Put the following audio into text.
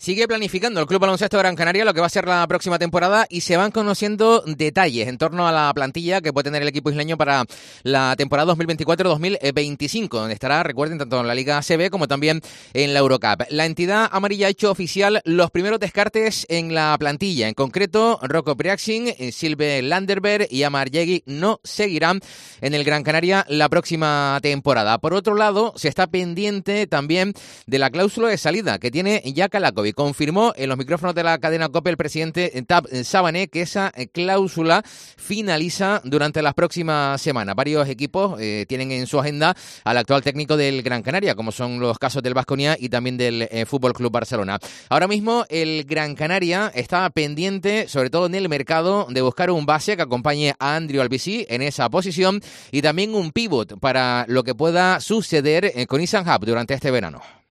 Sigue planificando el Club Baloncesto Gran Canaria lo que va a ser la próxima temporada y se van conociendo detalles en torno a la plantilla que puede tener el equipo isleño para la temporada 2024-2025, donde estará, recuerden, tanto en la Liga ACB como también en la Eurocup. La entidad amarilla ha hecho oficial los primeros descartes en la plantilla. En concreto, Rocco Priaxin, Silve Landerberg y Amar Yegui no seguirán en el Gran Canaria la próxima temporada. Por otro lado, se está pendiente también de la cláusula de salida que tiene Jaka Lakovic. Confirmó en los micrófonos de la cadena COPE el presidente Tab Sabané que esa cláusula finaliza durante las próximas semanas. Varios equipos tienen en su agenda al actual técnico del Gran Canaria, como son los casos del Baskonia y también del Fútbol Club Barcelona. Ahora mismo el Gran Canaria está pendiente, sobre todo en el mercado, de buscar un base que acompañe a Andrew Albici en esa posición y también un pívot para lo que pueda suceder con Ethan Happ durante este verano.